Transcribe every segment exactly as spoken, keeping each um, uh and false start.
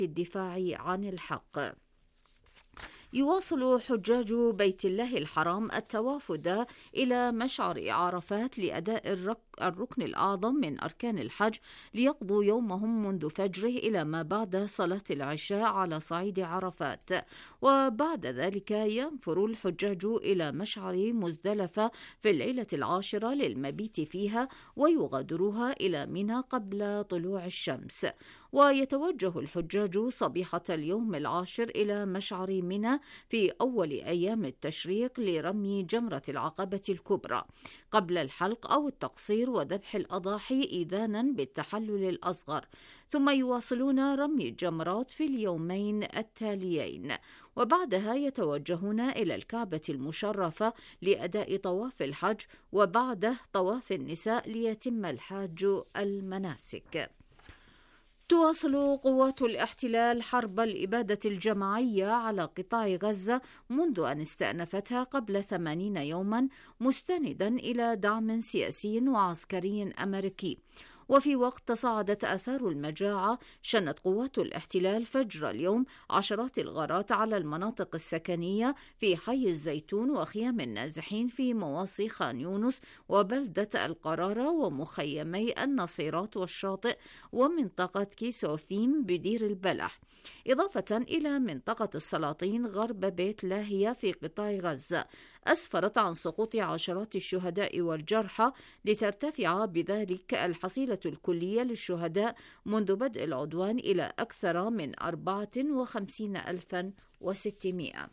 الدفاع عن الحق. يواصل حجاج بيت الله الحرام التوافد إلى مشعر عرفات لأداء الركن الأعظم من أركان الحج، ليقضوا يومهم منذ فجره إلى ما بعد صلاة العشاء على صعيد عرفات، وبعد ذلك ينفر الحجاج إلى مشعر مزدلفة في الليلة العاشرة للمبيت فيها، ويغادروها إلى منى قبل طلوع الشمس. ويتوجه الحجاج صبيحة اليوم العاشر إلى مشعر منى في أول أيام التشريق لرمي جمرة العقبة الكبرى قبل الحلق أو التقصير وذبح الأضاحي إذانا بالتحلل الأصغر، ثم يواصلون رمي الجمرات في اليومين التاليين، وبعدها يتوجهون إلى الكعبة المشرفة لأداء طواف الحج، وبعده طواف النساء ليتم الحاج المناسك. تواصل قوات الاحتلال حرب الإبادة الجماعية على قطاع غزة منذ أن استأنفتها قبل ثمانين يوما، مستندا إلى دعم سياسي وعسكري أمريكي. وفي وقت تصاعدت آثار المجاعة، شنت قوات الاحتلال فجر اليوم عشرات الغارات على المناطق السكنية في حي الزيتون وخيام النازحين في مواصي خان يونس وبلدة القرارة ومخيمي النصيرات والشاطئ ومنطقة كيسوفيم بدير البلح، إضافة إلى منطقة السلاطين غرب بيت لاهية في قطاع غزة، أسفرت عن سقوط عشرات الشهداء والجرحى، لترتفع بذلك الحصيلة الكلية للشهداء منذ بدء العدوان إلى أكثر من أربعة وخمسين ألفا وستمائة.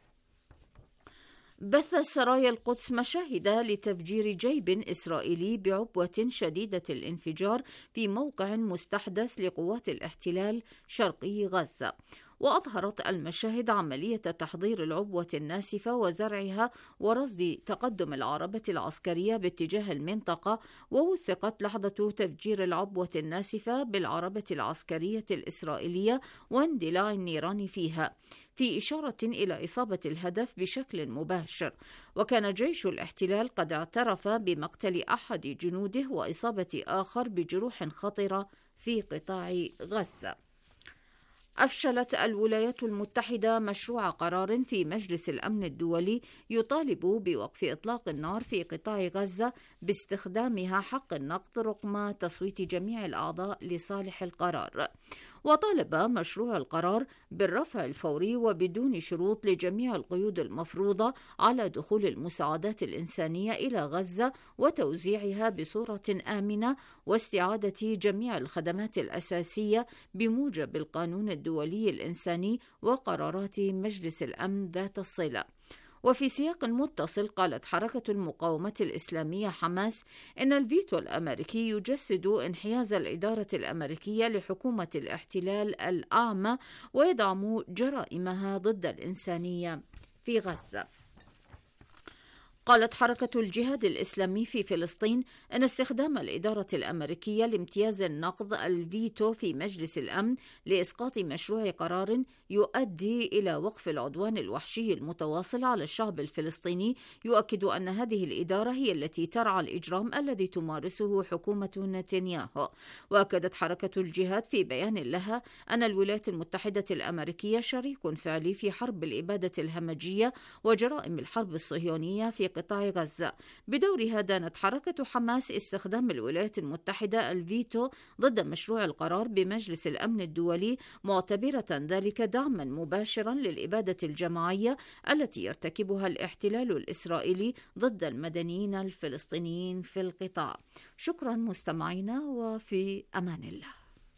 بث سرايا القدس مشاهد لتفجير جيب إسرائيلي بعبوة شديدة الانفجار في موقع مستحدث لقوات الاحتلال شرقي غزة، وأظهرت المشاهد عملية تحضير العبوة الناسفة وزرعها ورصد تقدم العربة العسكرية باتجاه المنطقة، ووثقت لحظة تفجير العبوة الناسفة بالعربة العسكرية الإسرائيلية واندلاع النيران فيها، في إشارة إلى إصابة الهدف بشكل مباشر. وكان جيش الاحتلال قد اعترف بمقتل أحد جنوده وإصابة آخر بجروح خطرة في قطاع غزة. أفشلت الولايات المتحدة مشروع قرار في مجلس الأمن الدولي يطالب بوقف إطلاق النار في قطاع غزة باستخدامها حق النقد رغم تصويت جميع الأعضاء لصالح القرار. وطالب مشروع القرار بالرفع الفوري وبدون شروط لجميع القيود المفروضة على دخول المساعدات الإنسانية إلى غزة وتوزيعها بصورة آمنة، واستعادة جميع الخدمات الأساسية بموجب القانون الدولي الإنساني وقرارات مجلس الأمن ذات الصلة. وفي سياق متصل، قالت حركة المقاومة الإسلامية حماس إن الفيتو الأمريكي يجسد انحياز الإدارة الأمريكية لحكومة الاحتلال الأعمى ويدعم جرائمها ضد الإنسانية في غزة. قالت حركة الجهاد الإسلامي في فلسطين أن استخدام الإدارة الأمريكية لامتياز النقض الفيتو في مجلس الأمن لإسقاط مشروع قرار يؤدي إلى وقف العدوان الوحشي المتواصل على الشعب الفلسطيني، يؤكد أن هذه الإدارة هي التي ترعى الإجرام الذي تمارسه حكومة نتنياهو. وأكدت حركة الجهاد في بيان لها أن الولايات المتحدة الأمريكية شريك فعلي في حرب الإبادة الهمجية وجرائم الحرب الصهيونية في قطاع غزة. بدورها دانت حركة حماس استخدام الولايات المتحدة الفيتو ضد مشروع القرار بمجلس الأمن الدولي، معتبرة ذلك دعما مباشرا للإبادة الجماعية التي يرتكبها الاحتلال الإسرائيلي ضد المدنيين الفلسطينيين في القطاع. شكرا مستمعينا، وفي أمان الله.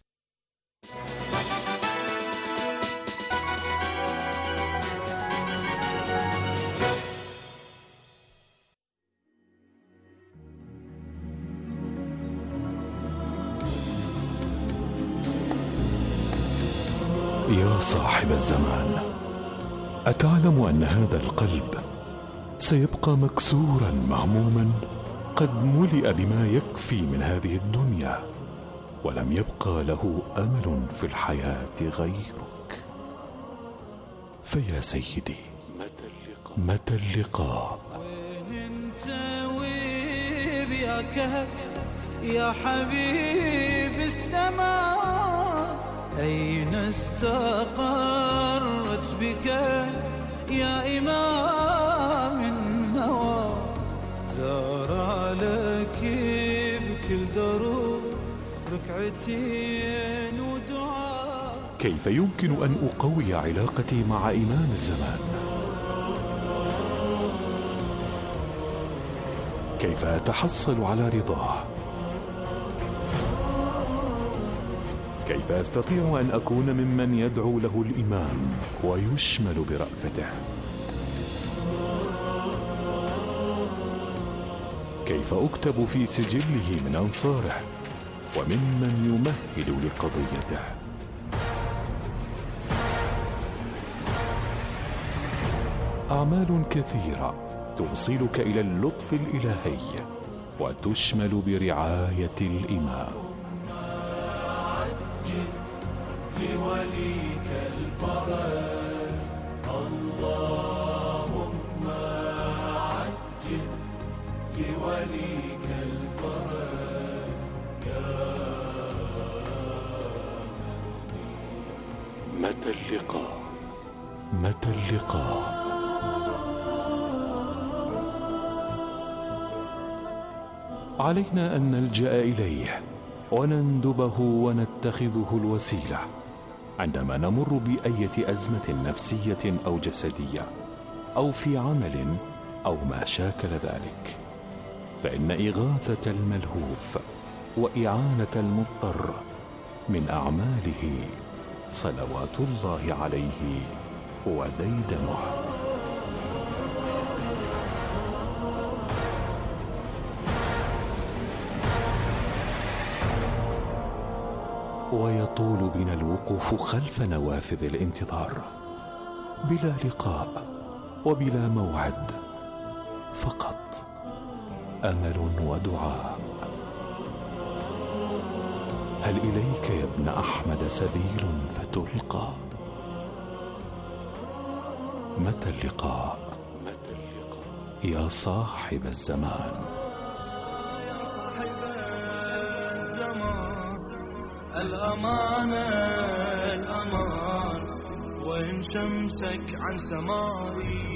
يا صاحب الزمان، أتعلم أن هذا القلب سيبقى مكسورا مهموما قد ملئ بما يكفي من هذه الدنيا، ولم يبقى له أمل في الحياة غيرك. فيا سيدي، متى اللقاء؟ وين انت وين يا كهف يا حبيب السماء؟ أين استقرت بك يا إمام النوى؟ زار لك بكل دروب ركعتين ودعاء. كيف يمكن أن أقوي علاقتي مع إمام الزمان؟ كيف أتحصل على رضاه؟ كيف أستطيع أن أكون ممن يدعو له الإمام ويشمل برأفته؟ كيف أكتب في سجله من أنصاره وممن يمهد لقضيته؟ أعمال كثيرة توصلك إلى اللطف الإلهي وتشمل برعاية الإمام. لوليك الفرج اللهم عجل لوليك الفرج يا متى اللقاء؟ متى اللقاء؟ علينا أن نلجأ إليه ونندبه ونتخذه الوسيلة عندما نمر بأية أزمة نفسية أو جسدية أو في عمل أو ما شاكل ذلك، فإن إغاثة الملهوف وإعانة المضطر من أعماله صلوات الله عليه وديدنه. ويطول بنا الوقوف خلف نوافذ الانتظار بلا لقاء وبلا موعد، فقط أمل ودعاء. هل إليك يا ابن أحمد سبيل فتلقى؟ متى اللقاء؟ يا صاحب الزمان. الأمان الأمان وإن شمسك عن سمائي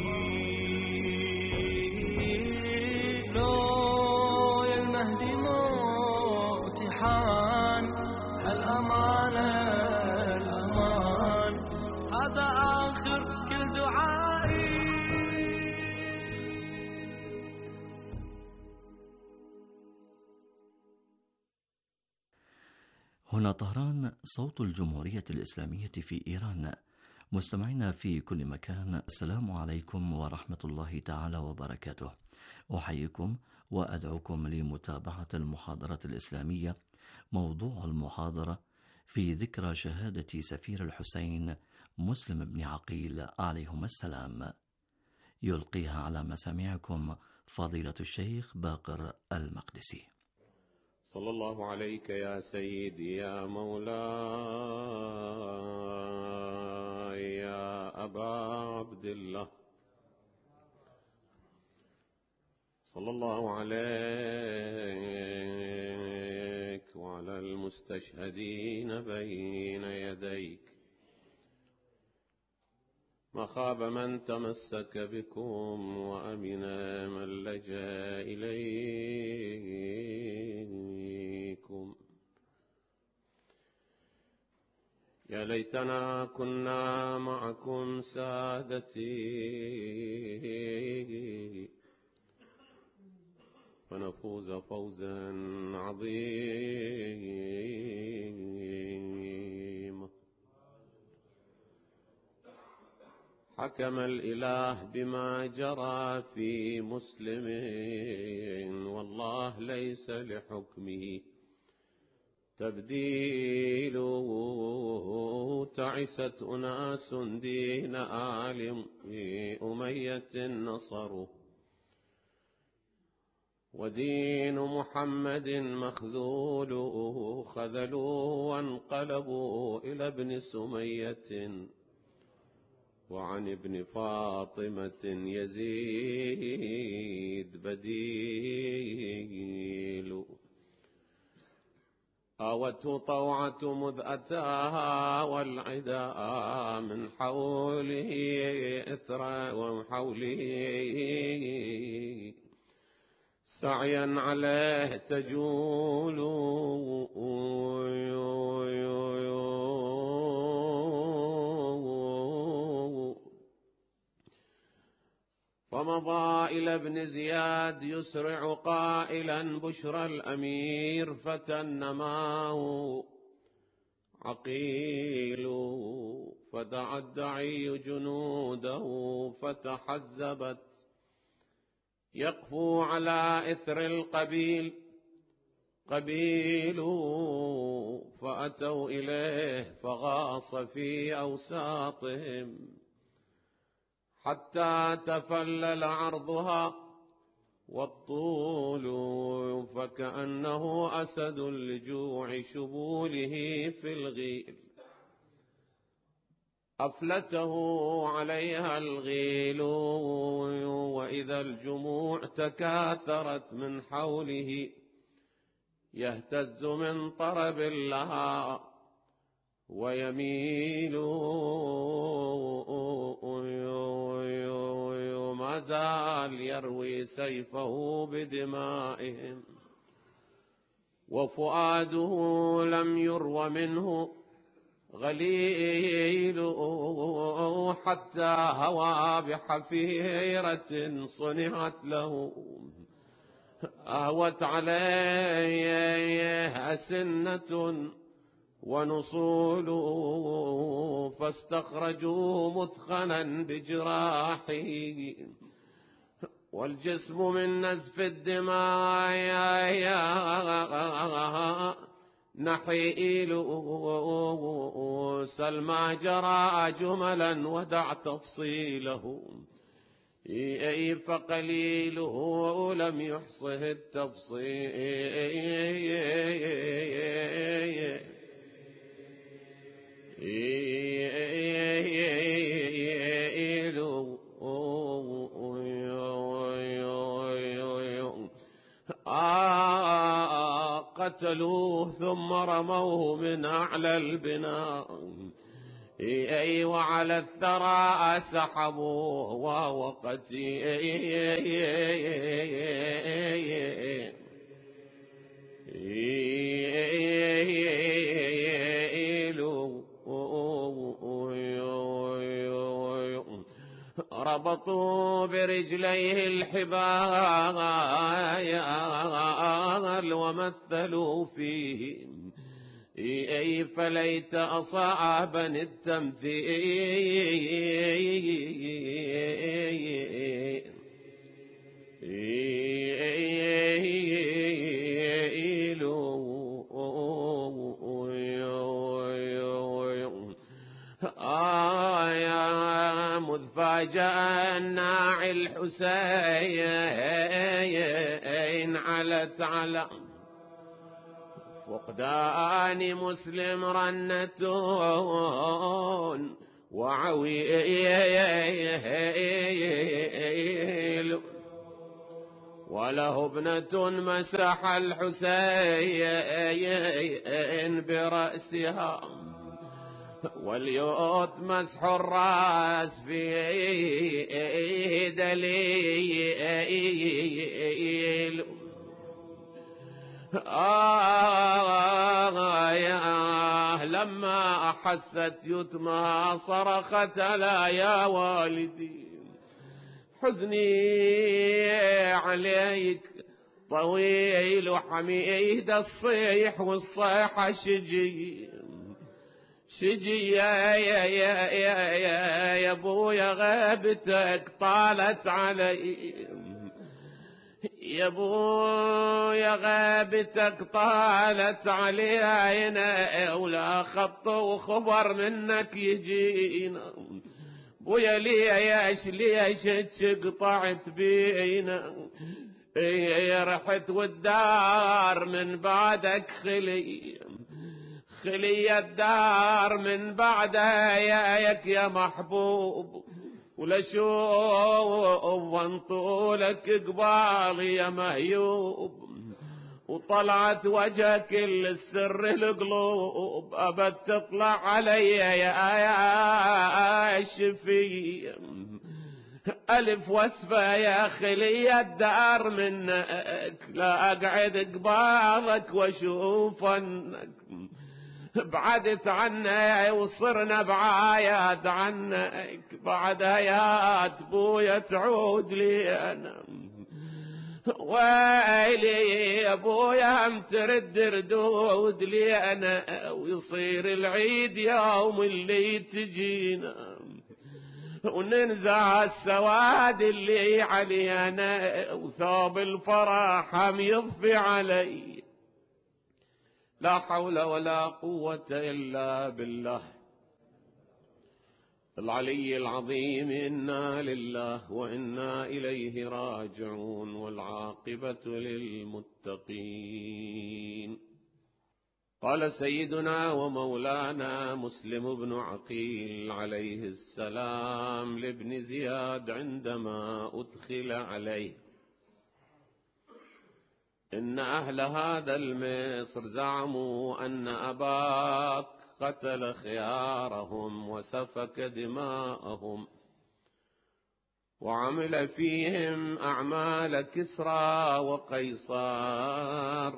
لو يا المهدي موت حان. الأمان الأمان هذا آخر كل دعائي. هنا طهران، صوت الجمهورية الإسلامية في إيران. مستمعينا في كل مكان، السلام عليكم ورحمة الله تعالى وبركاته. أحييكم وأدعوكم لمتابعة المحاضرة الإسلامية. موضوع المحاضرة في ذكرى شهادة سفير الحسين مسلم بن عقيل عليهما السلام. يلقيها على مسامعكم فضيلة الشيخ باقر المقدسي. صلى الله عليك يا سيدي يا مولاي يا أبا عبد الله، صلى الله عليك وعلى المستشهدين بين يديك. ما خاب من تمسك بكم وأمن من لجأ إليكم. يا ليتنا كنا معكم سادتي فنفوز فوزا عظيما. حكم الإله بما جرى في مسلم والله ليس لحكمه تبديل. تعست أناس دين آل أمية نصروا ودين محمد مخذول. خذلوا وانقلبوا إلى ابن سمية وعن ابن فاطمة يزيد بديل. آوته طوعة مذ أتاها والعدا من حوله إثرا ومن حوله سعيا عليه تجول فمضى إلى ابن زياد يسرع قائلا بشرى الأمير فتى النماه عقيل فدعا الدعي جنوده فتحزبت يقفو على إثر القبيل قبيل فأتوا إليه فغاص في أوساطهم حتى تفلل عرضها والطول فكأنه أسد لجوع شبوله في الغيل أفلته عليها الغيل وإذا الجموع تكاثرت من حوله يهتز من طرب لها ويميل ما زال يروي سيفه بدمائهم وفؤاده لم يروى منه غليل حتى هوى بحفيرة صنعت له أهوت عليه أسنة ونصول فاستخرجوا مثخنا بجراحه والجسم من نزف الدماء نحيل سلمى جرى جملا ودع تفصيله أي فقليله لم يحصه التفصيل آه قتلوه ثم رموه من أعلى البناء أي وعلى الثرى سحبوه وهو قتيل ربطوا برجليه الحبال ومثلوا فيه أي فليت أصابا التمثيل آيا مذ فاجأ الناعي الحسين علت على فقدان مسلم رنتون وعويل وله ابنة مسح الحسين برأسها واليوت مسح الراس في دليل آه لما أحست يتمى صرخت لا يا والدي حزني عليك طويل حميد الصيح والصيحة شجي شجي يا يا يا يا يا يا ابويا غيبتك طالت علي يا ابويا غيبتك طالت علينا ولا خط وخبر منك يجينا بويا ليش ليش قطعت بينا رحت والدار من بعدك خلي خلي الدار من بعدك يا محبوب ولا شوف وانطولك قبالي يا مهيوب وطلعت وجه كل السر القلوب أبد تطلع علي يا يا الشفي ألف وصفة يا خلي الدار منك لا أقعد قبالك وأشوفنك بعدت عني وصرنا بعايد عنك بعد هيات بويا تعود لي أنا ويلي يا ابويا هم ترد ردود لي أنا ويصير العيد يوم اللي تجينا وننزع السواد اللي علينا وثوب الفرح هم يضفي علي لا حول ولا قوة إلا بالله العلي العظيم. إنا لله وإنا إليه راجعون والعاقبة للمتقين. قال سيدنا ومولانا مسلم بن عقيل عليه السلام لابن زياد عندما أدخل عليه: إن أهل هذا المصر زعموا أن أباك قتل خيارهم وسفك دماءهم وعمل فيهم أعمال كسرى وقيصر،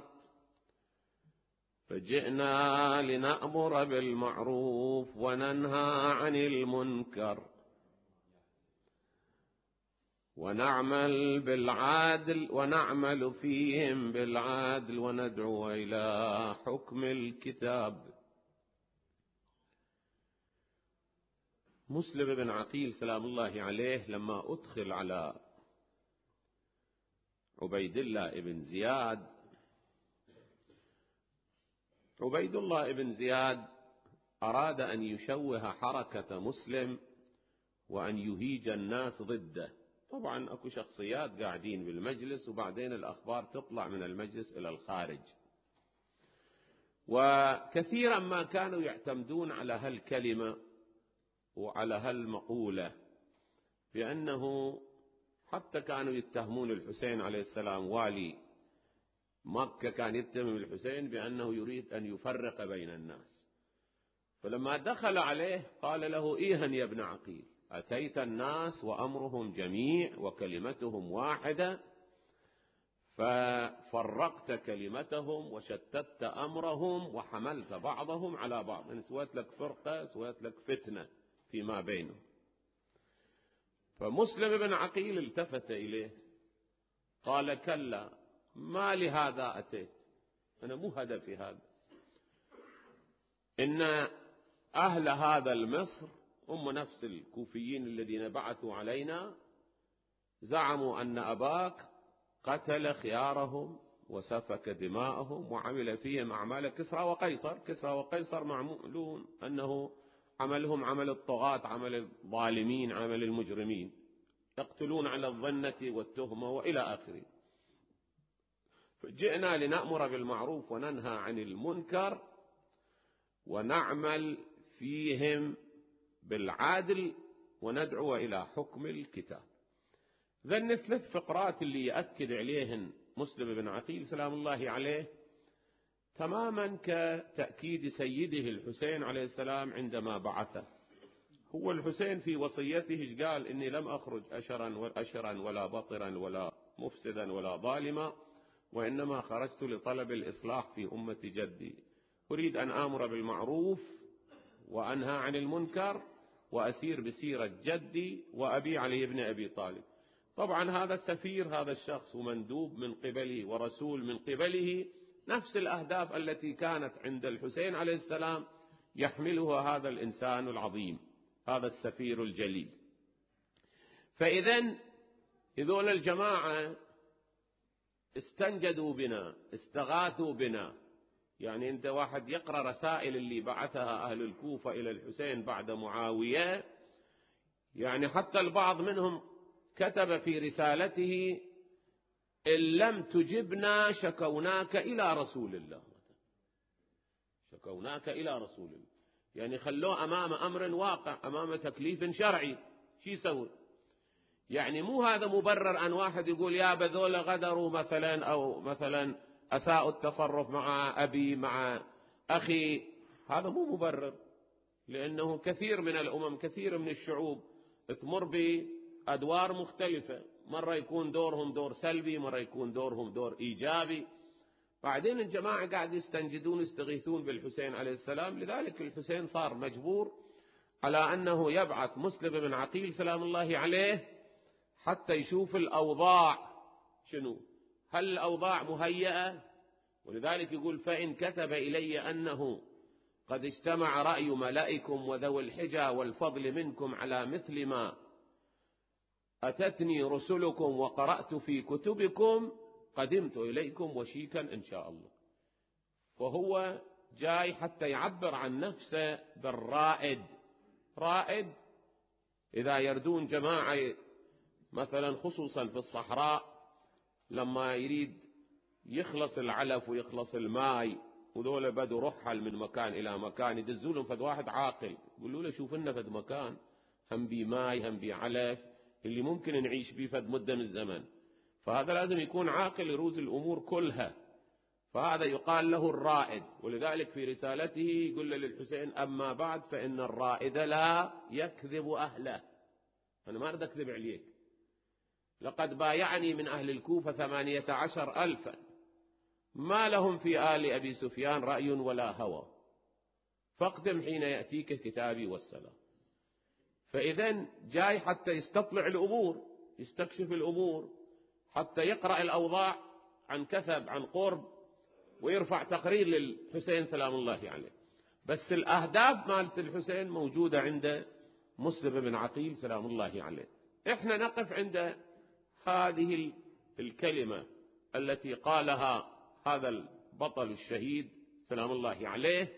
فجئنا لنأمر بالمعروف وننهى عن المنكر ونعمل بالعدل ونعمل فيهم بالعدل وندعو إلى حكم الكتاب. مسلم بن عقيل سلام الله عليه لما أدخل على عبيد الله بن زياد، عبيد الله بن زياد أراد أن يشوه حركة مسلم وأن يهيج الناس ضده. طبعا أكو شخصيات قاعدين بالمجلس وبعدين الأخبار تطلع من المجلس إلى الخارج، وكثيرا ما كانوا يعتمدون على هالكلمة وعلى هالمقولة، بأنه حتى كانوا يتهمون الحسين عليه السلام والي مكة، كان يتهم الحسين بأنه يريد أن يفرق بين الناس. فلما دخل عليه قال له: إيها يا ابن عقيل، أتيت الناس وأمرهم جميع وكلمتهم واحدة، ففرقت كلمتهم وشتت أمرهم وحملت بعضهم على بعض، يعني سويت لك فرقة، سويت لك فتنة فيما بينهم. فمسلم بن عقيل التفت إليه قال: كلا، ما لهذا أتيت، أنا مو هدفي هذا. إن أهل هذا المصر هم نفس الكوفيين الذين بعثوا علينا، زعموا أن أباك قتل خيارهم وسفك دماءهم وعمل فيهم أعمال كسرى وقيصر. كسرى وقيصر معمولون أنه عملهم عمل الطغاة، عمل الظالمين، عمل المجرمين، يقتلون على الظنة والتهمة وإلى آخره. فجئنا لنأمر بالمعروف وننهى عن المنكر ونعمل فيهم بالعدل وندعو إلى حكم الكتاب. ذن ثلاث فقرات اللي يأكد عليهن مسلم بن عقيل سلام الله عليه تماما كتأكيد سيده الحسين عليه السلام عندما بعثه. هو الحسين في وصيته قال: إني لم أخرج أشرا وأشرا ولا بطرا ولا مفسدا ولا ظالما، وإنما خرجت لطلب الإصلاح في أمة جدي، أريد أن آمر بالمعروف وأنهى عن المنكر وأسير بسيرة جدي وأبي علي بن أبي طالب. طبعا هذا السفير، هذا الشخص ومندوب من قبله ورسول من قبله، نفس الأهداف التي كانت عند الحسين عليه السلام يحملها هذا الإنسان العظيم، هذا السفير الجليل. فإذن هذول الجماعة استنجدوا بنا، استغاثوا بنا. يعني أنت واحد يقرأ رسائل اللي بعثها أهل الكوفة إلى الحسين بعد معاوية، يعني حتى البعض منهم كتب في رسالته: إن لم تجبنا شكوناك إلى رسول الله. شكوناك إلى رسول الله، يعني خلوه أمام أمر واقع، أمام تكليف شرعي، شو يسوي؟ يعني مو هذا مبرر أن واحد يقول يا بذول غدروا مثلا، أو مثلا أساء التصرف مع أبي مع أخي، هذا مو مبرر، لأنه كثير من الأمم كثير من الشعوب تمر بأدوار مختلفة، مرة يكون دورهم دور سلبي، مرة يكون دورهم دور إيجابي. بعدين الجماعة قاعد يستنجدون يستغيثون بالحسين عليه السلام، لذلك الحسين صار مجبور على أنه يبعث مسلم بن عقيل سلام الله عليه حتى يشوف الأوضاع شنو، هل الأوضاع مهيئة؟ ولذلك يقول فإن كتب إلي أنه قد اجتمع رأي ملائكم وذوي الحجى والفضل منكم على مثل ما أتتني رسلكم وقرأت في كتبكم قدمت إليكم وشيكا إن شاء الله. فهو جاي حتى يعبر عن نفسه بالرائد. رائد إذا يردون جماعة مثلا خصوصا في الصحراء لما يريد يخلص العلف ويخلص الماء، وذولا بدوا رحل من مكان إلى مكان، يدزولهم فد واحد عاقل يقولوا له شوف لنا فد مكان هم بي ماي هم بي علف اللي ممكن نعيش بيه فد مدة من الزمن. فهذا لازم يكون عاقل يروز الأمور كلها، فهذا يقال له الرائد. ولذلك في رسالته يقول للحسين أما بعد فإن الرائد لا يكذب أهله، أنا ما أريد أكذب عليك، لقد بايعني من أهل الكوفة ثمانية عشر ألفا ما لهم في آل أبي سفيان رأي ولا هوى، فاقدم حين يأتيك كتابي والسلام. فإذن جاي حتى يستطلع الأمور، يستكشف الأمور، حتى يقرأ الأوضاع عن كثب عن قرب، ويرفع تقرير للحسين سلام الله عليه. بس الأهداف مالت الحسين موجودة عند مسلم بن عقيل سلام الله عليه. إحنا نقف عند هذه الكلمة التي قالها هذا البطل الشهيد سلام الله عليه،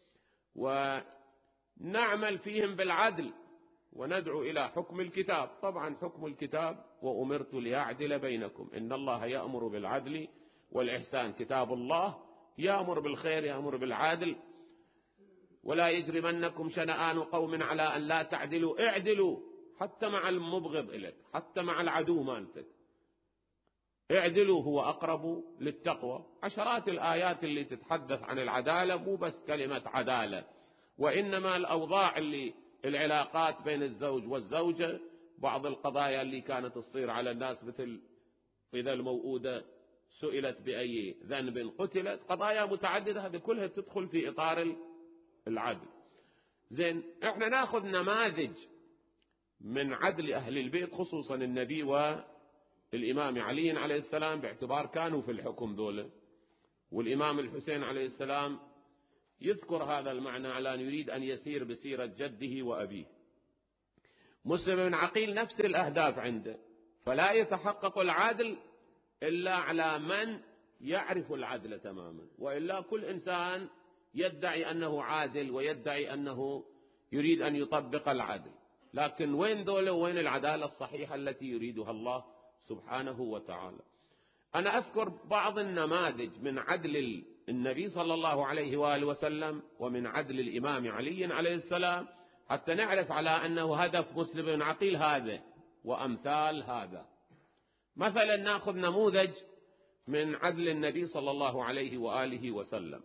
ونعمل فيهم بالعدل وندعو إلى حكم الكتاب. طبعا حكم الكتاب وأمرت لأعدل بينكم إن الله يأمر بالعدل والإحسان، كتاب الله يأمر بالخير يأمر بالعدل. ولا يجرمنكم شنآن قوم على أن لا تعدلوا، اعدلوا حتى مع المبغض إليك، حتى مع العدو مالتك، اعدلوا هو أقرب للتقوى. عشرات الآيات اللي تتحدث عن العدالة، مو بس كلمة عدالة، وإنما الأوضاع اللي العلاقات بين الزوج والزوجة، بعض القضايا اللي كانت تصير على الناس مثل إذا الموؤودة سئلت بأي ذنب قتلت، قضايا متعددة، هذه كلها تدخل في إطار العدل. زين، احنا ناخذ نماذج من عدل أهل البيت خصوصا النبي والإمام علي عليه السلام، باعتبار كانوا في الحكم دولة، والإمام الحسين عليه السلام يذكر هذا المعنى على أن يريد أن يسير بسيرة جده وأبيه. مسلم بن عقيل نفس الأهداف عنده، فلا يتحقق العدل إلا على من يعرف العدل تماما، وإلا كل إنسان يدعي أنه عادل ويدعي أنه يريد أن يطبق العدل، لكن وين دولة وين العدالة الصحيحة التي يريدها الله سبحانه وتعالى. أنا أذكر بعض النماذج من عدل النبي صلى الله عليه وآله وسلم ومن عدل الإمام علي عليه السلام، حتى نعرف على أنه هدف مسلم بن عقيل هذا وأمثال هذا. مثلا نأخذ نموذج من عدل النبي صلى الله عليه وآله وسلم.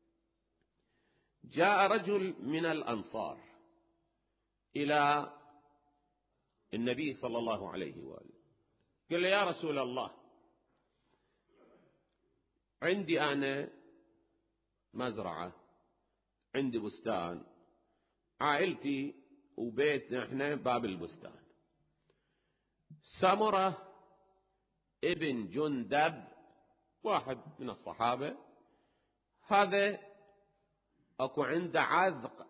جاء رجل من الأنصار إلى النبي صلى الله عليه وآله، قال له يا رسول الله، عندي أنا مزرعة، عندي بستان، عائلتي وبيتنا احنا باب البستان. سمرة ابن جندب واحد من الصحابة، هذا اكو عنده عذق.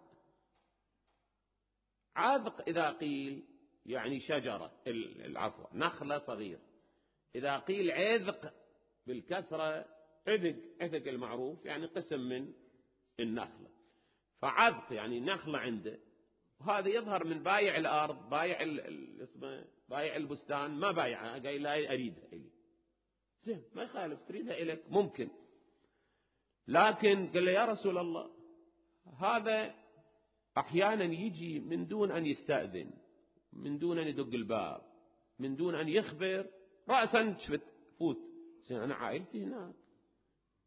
عذق إذا قيل يعني شجرة، العفو نخلة صغيرة، إذا قيل عذق بالكسرة عذق، عذق المعروف يعني قسم من النخلة، فعذق يعني نخلة عنده. وهذا يظهر من بايع الأرض، بايع اسمه بايع البستان، ما بايعها، قايل لا أريدها إلي، زين ما يخالف تريدها إليك ممكن، لكن قال له يا رسول الله، هذا أحيانا يجي من دون أن يستأذن، من دون أن يدق الباب، من دون أن يخبر، رأسا شفت فوت، زين أنا عائلتي هناك،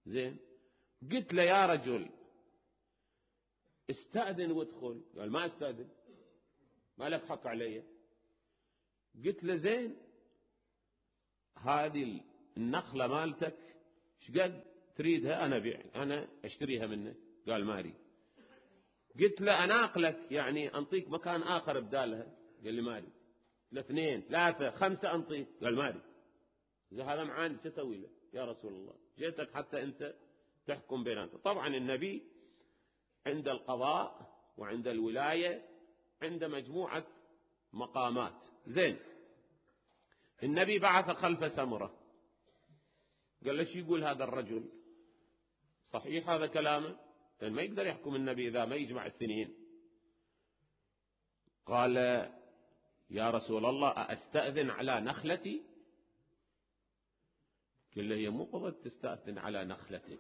زين، قلت له يا رجل استأذن وادخل. قال ما استأذن، ما لك حق علي. قلت له زين، هذه النخلة مالتك شقد تريدها أنا بيع أنا أشتريها منك؟ قال ما أريد. قلت له أناقلك يعني أنطيك مكان آخر بدالها؟ قال لي ما أريد. الاثنين ثلاثة خمسة أنطيك؟ قال ما أريد. إذا هذا معاند شو أسوي له يا رسول الله؟ جيتك حتى أنت تحكم بيننا. طبعا النبي عند القضاء وعند الولاية عند مجموعة مقامات. زين، النبي بعث خلف سمرة، قال له شو يقول هذا الرجل؟ صحيح هذا كلامه؟ لأن ما يقدر يحكم النبي إذا ما يجمع الاثنين. قال يا رسول الله أستأذن على نخلتي؟ قال له هي مو قضية تستأذن على نخلتك،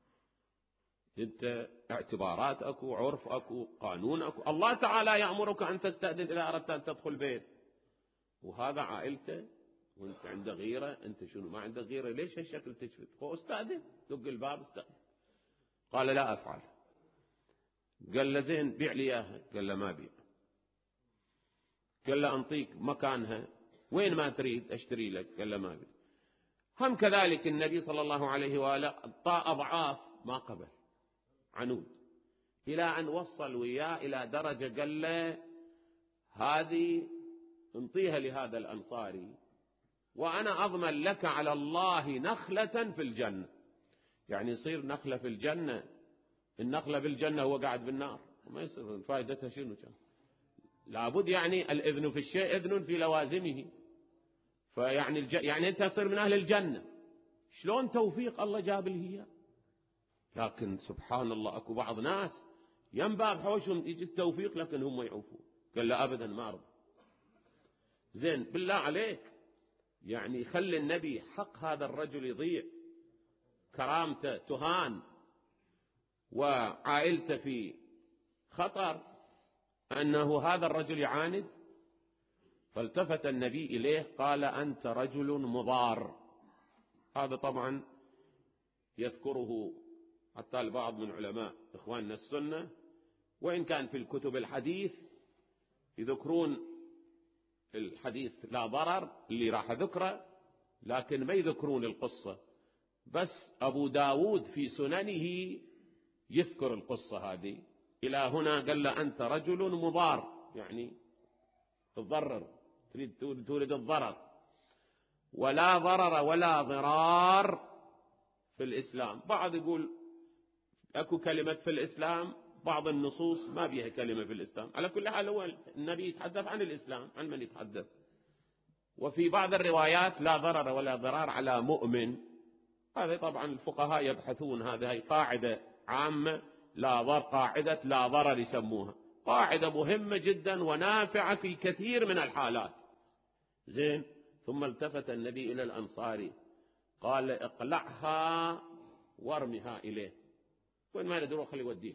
انت اعتبارات اكو، عرف اكو، قانون اكو. الله تعالى يأمرك ان تستأذن اذا اردت ان تدخل بيت، وهذا عائلته وانت عنده غيرة. انت شنو ما عندك غيرة؟ ليش هالشكل تشفت؟ هو استأذن، دق الباب استأذن. قال لا افعل. قال له زين بيع لي اياها. قال له ما بيع. قال له انطيك مكانها وين ما تريد اشتري لك؟ قال له ما بيع. هم كذلك النبي صلى الله عليه وآله أعطى أضعاف ما قبل، عنود، إلى أن وصل وياه إلى درجة قال له هذه انطيها لهذا الأنصاري وأنا أضمن لك على الله نخلة في الجنة. يعني يصير نخلة في الجنة، النخلة في الجنة هو قاعد بالنار، وما يصير فائدتها شنو كان؟ لابد يعني الإذن في الشيء إذن في لوازمه. فيعني الج... يعني أنت تصير من أهل الجنة. شلون توفيق الله جاب لي هي؟ لكن سبحان الله أكو بعض ناس ينباب حوشهم يجي التوفيق لكن هم يعوفون. قال لا أبدا ما أرضى. زين بالله عليك، يعني خلي النبي حق هذا الرجل يضيع، كرامته تهان وعائلته في خطر، أنه هذا الرجل يعاند. فالتفت النبي إليه قال أنت رجل مضار. هذا طبعا يذكره حتى البعض من علماء إخواننا السنة، وإن كان في الكتب الحديث يذكرون الحديث لا ضرر اللي راح ذكره، لكن ما يذكرون القصة. بس أبو داود في سننه يذكر القصة هذه. إلى هنا قال له أنت رجل مضار، يعني تضرر، تريد تولد الضرر. ولا ضرر ولا ضرار في الإسلام. بعض يقول أكو كلمة في الإسلام، بعض النصوص ما بيها كلمة في الإسلام. على كل حال هو النبي يتحدث عن الإسلام، عن من يتحدث. وفي بعض الروايات لا ضرر ولا ضرار على مؤمن. هذا طبعا الفقهاء يبحثون، هذه قاعدة عامة، لا ضرر، قاعدة لا ضرر يسموها، قاعدة مهمة جدا ونافعة في كثير من الحالات. زين، ثم التفت النبي إلى الأنصاري قال اقلعها وارمها إليه، وين ما يدروا خلي يوديها.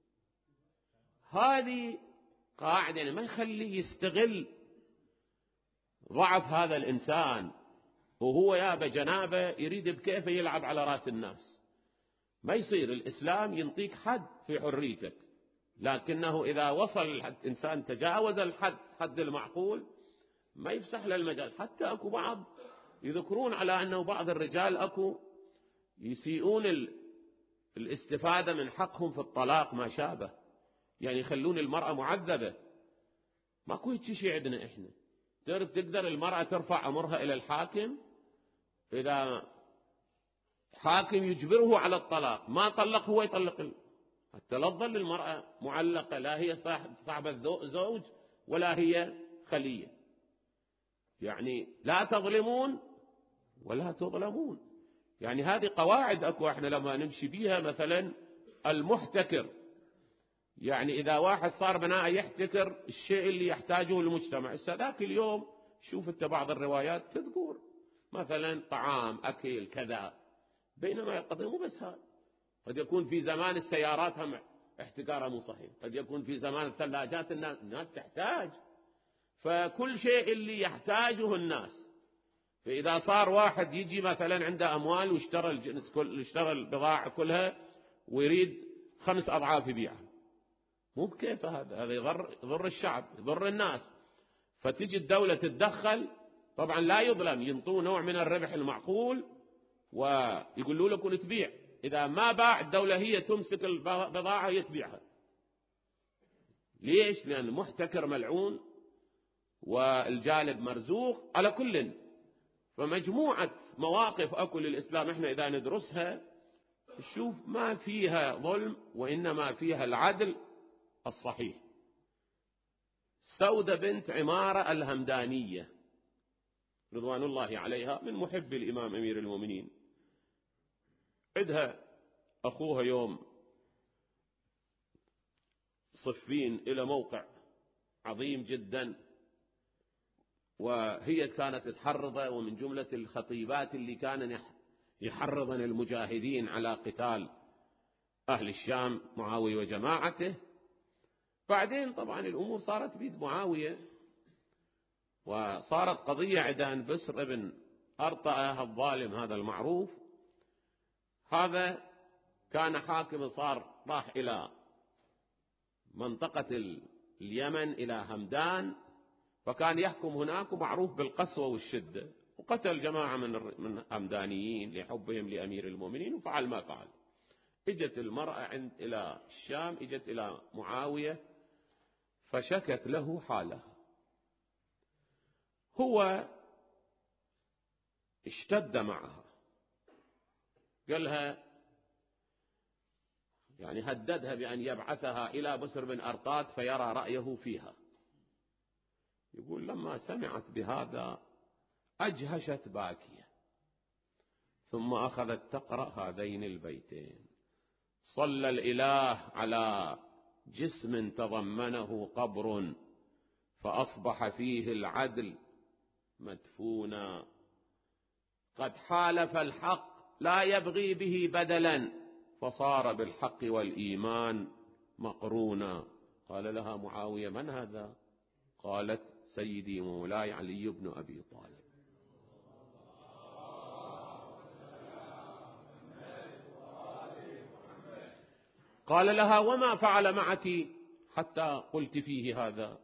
هذه قاعدة يعني ما يخلي يستغل ضعف هذا الإنسان، وهو يا بجنابه يريد بكيفه يلعب على رأس الناس. ما يصير. الإسلام ينطيك حد في حريتك، لكنه إذا وصل الإنسان تجاوز الحد، حد المعقول، ما يفسح له المجال. حتى أكو بعض يذكرون على أنه بعض الرجال أكو يسيئون الاستفادة من حقهم في الطلاق ما شابه، يعني يخلون المرأة معذبة. ماكو هيك شيء عندنا إحنا. تقدر المرأة ترفع أمرها إلى الحاكم، إذا حاكم يجبره على الطلاق ما طلق هو يطلق، حتى لا تظل المرأة معلقة، لا هي صاحبة زوج ولا هي خلية. يعني لا تظلمون ولا تظلمون. يعني هذه قواعد أكو احنا لما نمشي بيها. مثلا المحتكر، يعني إذا واحد صار بناء يحتكر الشيء اللي يحتاجه المجتمع. ذاك اليوم شوف انت بعض الروايات تذكر مثلا طعام أكل كذا، بينما القضية مو بس هذا. قد يكون في زمان السيارات هم احتكارها مو صحيح، قد يكون في زمان الثلاجات الناس, الناس تحتاج. فكل شيء اللي يحتاجه الناس فإذا صار واحد يجي مثلا عنده أموال واشترى الجنس كل اشترى البضاعة كلها ويريد خمس أضعاف يبيعها، مو بكيف هذا، هذا يضر يضر الشعب يضر الناس. فتجي الدولة تتدخل، طبعا لا يظلم، ينطوه نوع من الربح المعقول ويقولوا له كن تبيع. إذا ما باع الدولة هي تمسك البضاعة هي تبيعها. ليش؟ لأن المحتكر ملعون والجالب مرزوق. على كل، فمجموعة مواقف أكو للإسلام إحنا إذا ندرسها نشوف ما فيها ظلم وإنما فيها العدل الصحيح. سودة بنت عمارة الهمدانية رضوان الله عليها من محب الإمام أمير المؤمنين، عندها أخوها يوم صفين إلى موقع عظيم جدا، وهي كانت تحرضه، ومن جملة الخطيبات اللي كان يحرضن المجاهدين على قتال أهل الشام معاوية وجماعته. بعدين طبعا الأمور صارت بيد معاوية، وصارت قضية عدان بسر ابن أرطأة الظالم هذا المعروف، هذا كان حاكم، صار راح إلى منطقة اليمن إلى همدان، فكان يحكم هناك ومعروف بالقسوة والشدة، وقتل جماعة من من همدانيين لحبهم لأمير المؤمنين وفعل ما فعل. اجت المرأة عند إلى الشام، اجت إلى معاوية فشكت له حالها. هو اشتد معها، قالها يعني هددها بأن يبعثها إلى بسر بن أرطاد فيرى رأيه فيها. يقول لما سمعت بهذا أجهشت باكية، ثم أخذت تقرأ هذين البيتين: صلى الإله على جسم تضمنه قبر، فأصبح فيه العدل مدفونا، قد حالف الحق لا يبغي به بدلا، فصار بالحق والإيمان مقرونا. قال لها معاوية: من هذا؟ قالت: سيدي مولاي علي بن أبي طالب. قال لها: وما فعل معك حتى قلت فيه هذا؟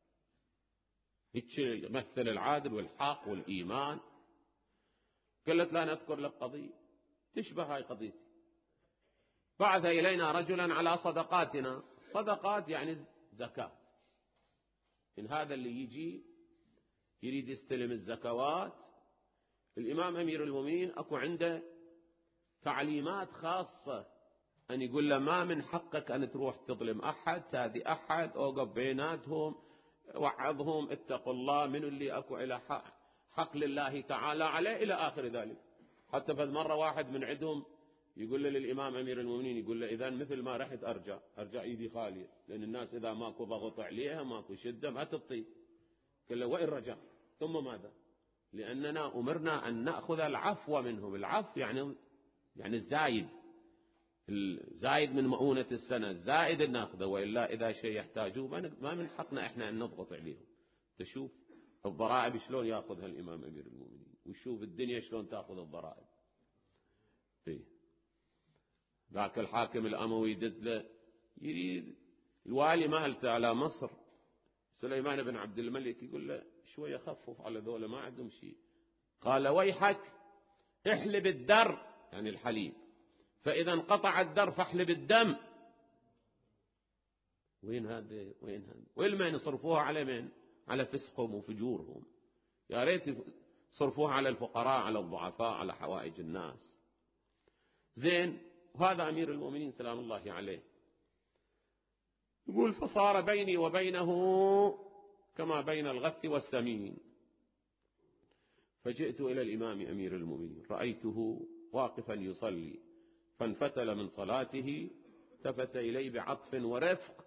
يمثل العادل والحق والإيمان. قالت: لا نذكر لك قضية تشبه هاي قضيتي. بعث إلينا رجلا على صدقاتنا. صدقات يعني زكاة. إن هذا اللي يجي يريد يستلم الزكوات، الإمام أمير المؤمنين أكو عنده تعليمات خاصة، أن يقول له ما من حقك أن تروح تظلم أحد، تاذي أحد، أوقف بيناتهم، وعظهم، اتقوا الله، من اللي أكو إلى حق, حق لله تعالى عليه، إلى آخر ذلك. حتى فذ مرة واحد من عندهم يقول له للإمام أمير المؤمنين، يقول له: إذا مثل ما رحت أرجع أرجع إيدي خالية، لأن الناس إذا ماكو ضغط عليها ماكو شدة ما تطيب. قال له: وإن رجع ثم ماذا؟ لأننا أمرنا أن نأخذ العفو منهم. العفو يعني يعني الزايد الزايد من مؤونة السنة، الزائد أن نأخذه، وإلا إذا شيء يحتاجوه ما من حقنا إحنا أن نضغط عليهم. تشوف الضرائب شلون يأخذها الإمام أمير المؤمنين، وشوف الدنيا شلون تأخذ الضرائب. إيه. ذاك الحاكم الأموي يدد له، يريد الوالي مالته على مصر سليمان بن عبد الملك، يقول له: شوية خفف على ذولا ما عندهم شيء. قال: ويحك احلب الدر، يعني الحليب، فإذا انقطع الدر فاحلب الدم. وين هذا وين هذا وين ما يصرفوها على من؟ على فسقهم وفجورهم. يا ريت يصرفوها على الفقراء، على الضعفاء، على حوائج الناس. زين. وهذا أمير المؤمنين سلام الله عليه يقول: فصار بيني وبينه كما بين الغث والسمين. فجئت إلى الإمام أمير المؤمنين، رأيته واقفا يصلي، فانفتل من صلاته، التفت إلي بعطف ورفق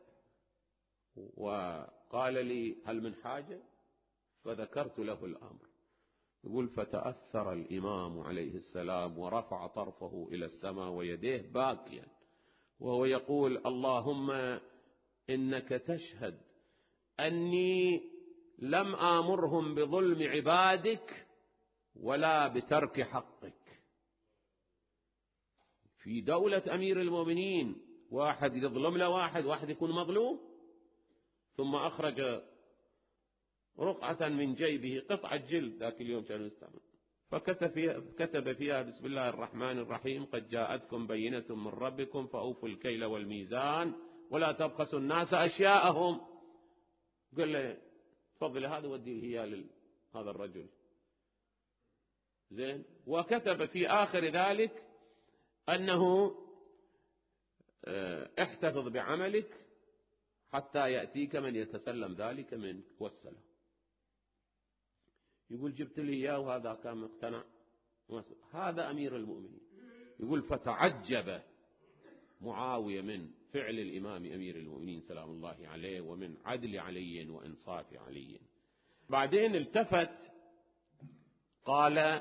وقال لي: هل من حاجة؟ فذكرت له الأمر. يقول: فتأثر الإمام عليه السلام ورفع طرفه إلى السماء ويديه باكيا وهو يقول: اللهم إنك تشهد أني لم آمرهم بظلم عبادك ولا بترك حقك. في دولة أمير المؤمنين واحد يظلم له واحد واحد يكون مظلوم، ثم أخرج رقعة من جيبه قطعة جلد ذاك اليوم كانوا يستعمل، فكتب فيها, كتب فيها بسم الله الرحمن الرحيم قد جاءتكم بينة من ربكم فأوفوا الكيل والميزان ولا تبخسوا الناس أشياءهم. قال له تفضل هذا ودي هي هذا الرجل زين. وكتب في آخر ذلك أنه احتفظ بعملك حتى يأتيك من يتسلم ذلك منك والسلام. يقول جبت لي إياه وهذا كان مقتنع. هذا أمير المؤمنين. يقول فتعجب معاوية من فعل الإمام أمير المؤمنين سلام الله عليه ومن عدل علي وإنصاف علي. بعدين التفت قال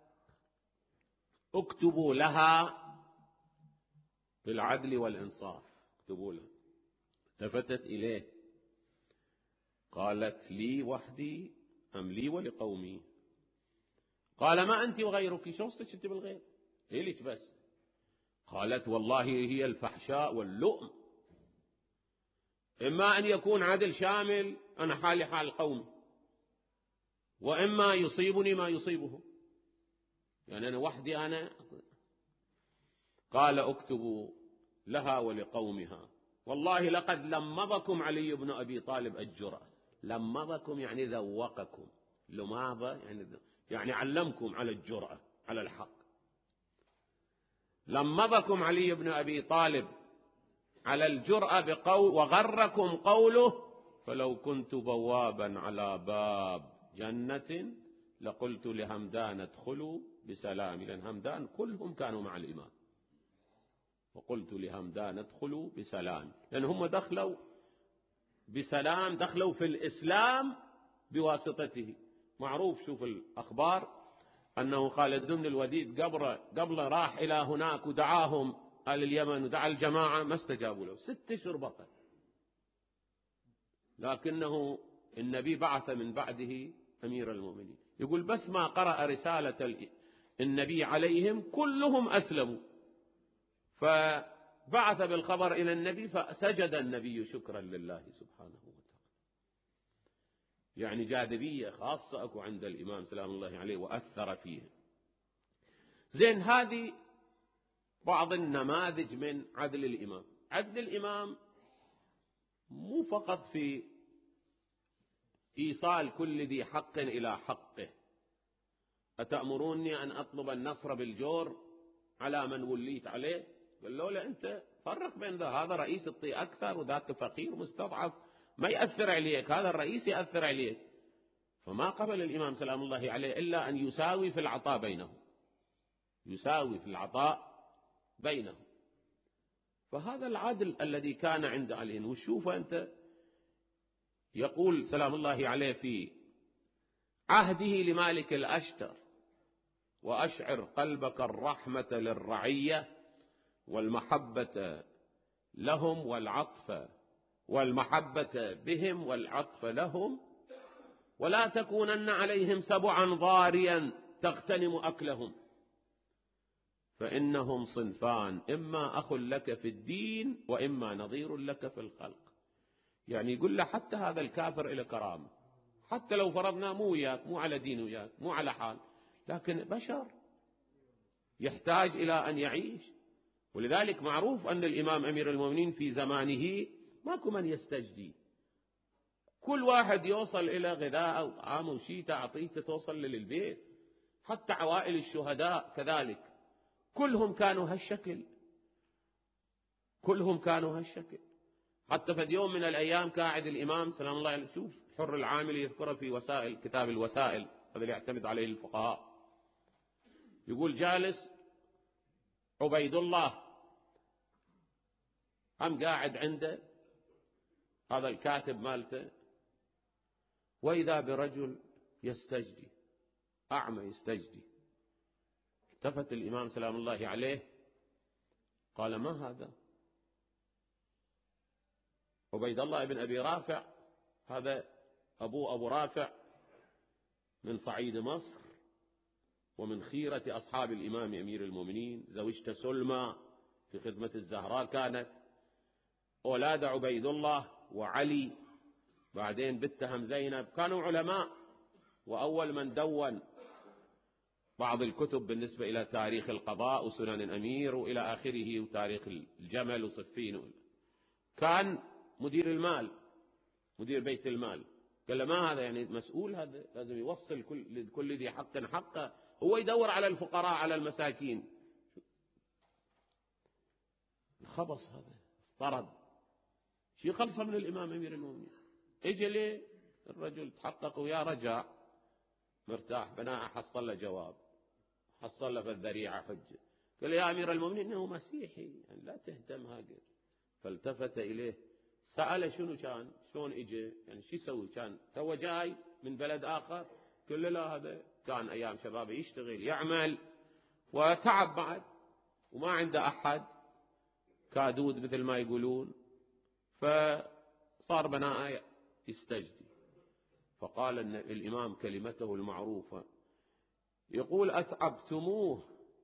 اكتبوا لها بالعدل والإنصاف، اكتبوا لها. التفتت إليه قالت لي وحدي أم لي ولقومي؟ قال ما أنت وغيرك، شو قصتك أنت بالغير؟ إليك بس. قالت والله هي الفحشاء واللؤم، إما أن يكون عدل شامل أنا حالي حال قومي، وإما يصيبني ما يصيبه، يعني أنا وحدي أنا. قال اكتبوا لها ولقومها والله لقد لمضكم علي بن أبي طالب الجرأة. لمضكم يعني ذوقكم، لماضة يعني يعني علمكم على الجرأة على الحق. لمضكم علي بن أبي طالب على الجرأة بقول وغركم قوله فلو كنت بوابا على باب جنة لقلت لهمدان ادخلوا بسلام، لأن همدان كلهم كانوا مع الإمام، وقلت لهمدان ادخلوا بسلام، لأن هم دخلوا بسلام، دخلوا في الإسلام بواسطته. معروف شوف الأخبار أنه خالد بن الوليد قبل قبل راح إلى هناك ودعاهم أهل اليمن ودعا الجماعة ما استجابوا له ست أشهر بقى، لكنه النبي بعث من بعده أمير المؤمنين. يقول بس ما قرأ رسالة النبي عليهم كلهم أسلموا، فبعث بالخبر إلى النبي فسجد النبي شكرا لله سبحانه وتعالى. يعني جاذبية خاصة أكو عند الإمام سلام الله عليه وأثر فيه. زين، هذه بعض النماذج من عدل الإمام. عدل الإمام مو فقط في إيصال كل ذي حق إلى حقه. أتأمروني أن أطلب النصر بالجور على من وليت عليه؟ قال له لا، أنت فرق بين ذا، هذا رئيس يعطي أكثر وذاك فقير مستضعف ما يأثر عليك، هذا الرئيس يأثر عليك. فما قبل الإمام سلام الله عليه إلا أن يساوي في العطاء بينهم، يساوي في العطاء بينهم. فهذا العدل الذي كان عند علي. وشوف أنت يقول سلام الله عليه في عهده لمالك الأشتر وأشعر قلبك الرحمة للرعية والمحبة لهم والعطف والمحبة بهم والعطف لهم، ولا تكونن عليهم سبعا ضاريا تغتنم أكلهم، فإنهم صنفان إما أخ لك في الدين وإما نظير لك في الخلق. يعني يقول له حتى هذا الكافر إلى كرامة، حتى لو فرضنا مو وياك، مو على دين وياك، مو على حال، لكن بشر يحتاج إلى أن يعيش. ولذلك معروف أن الإمام أمير المؤمنين في زمانه ماكو من يستجدي، كل واحد يوصل إلى غذاء أو طعام وشيء تعطيته توصل للبيت. حتى عوائل الشهداء كذلك كلهم كانوا هالشكل، كلهم كانوا هالشكل. حتى في يوم من الأيام قاعد الإمام سلام الله عليه، شوف حر العامل يذكره في وسائل كتاب الوسائل، هذا اللي يعتمد عليه الفقهاء، يقول جالس عبيد الله هم قاعد عنده هذا الكاتب مالته، وإذا برجل يستجدي، أعمى يستجدي. التفت الإمام سلام الله عليه قال ما هذا؟ عبيد الله بن أبي رافع، هذا أبوه أبو رافع من صعيد مصر، ومن خيرة أصحاب الإمام أمير المؤمنين زوجته سلمى في خدمة الزهراء كانت، أولاد عبيد الله وعلي، بعدين بنتهم زينب، كانوا علماء، وأول من دون بعض الكتب بالنسبة إلى تاريخ القضاء وسنن الأمير وإلى آخره وتاريخ الجمل وصفين، كان مدير المال، مدير بيت المال. قال له ما هذا يعني مسؤول، هذا لازم يوصل كل لكل ذي حق حقه، هو يدور على الفقراء على المساكين. الخبص هذا طرد شيء خلصه من الإمام أمير المؤمنين. اجى ليه الرجل تحقق ويا رجع مرتاح بناء، حصل له جواب، حصل له في الذريعة حجة. قال يا أمير المؤمنين إنه مسيحي يعني لا تهتم هاجر. فالتفت إليه سأله شنو كان، شلون اجى، يعني شو يسوي، كان تو جاي من بلد آخر؟ قال له لا هذا كان أيام شبابه يشتغل يعمل وتعب بعد وما عنده أحد كادود مثل ما يقولون، فصار بناء يستجدي. فقال إن الإمام كلمته المعروفة، يقول أتعبتموه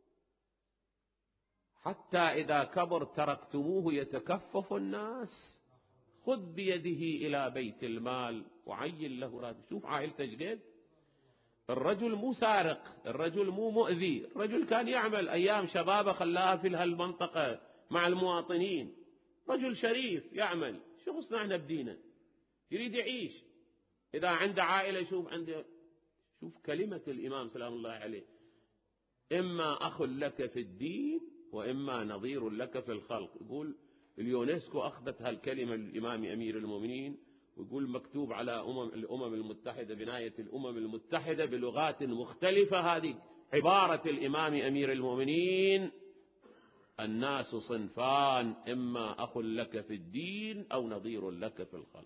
حتى إذا كبر تركتموه يتكفف الناس، خذ بيده إلى بيت المال وعين له راتب. شوف عائلته جديد، الرجل مو سارق، الرجل مو مؤذي، الرجل كان يعمل أيام شبابه خلاها في هالمنطقة مع المواطنين، رجل شريف يعمل، شو خصنا احنا بدينا، يريد يعيش. إذا عنده عائلة شوف عنده، شوف كلمة الإمام سلام الله عليه، إما أخ لك في الدين وإما نظير لك في الخلق. يقول اليونسكو أخذت هالكلمة الإمام أمير المؤمنين، ويقول مكتوب على أمم الأمم المتحدة بناية الأمم المتحدة بلغات مختلفة، هذه عبارة الإمام أمير المؤمنين: الناس صنفان، إما أخ لك في الدين أو نظير لك في الخلق.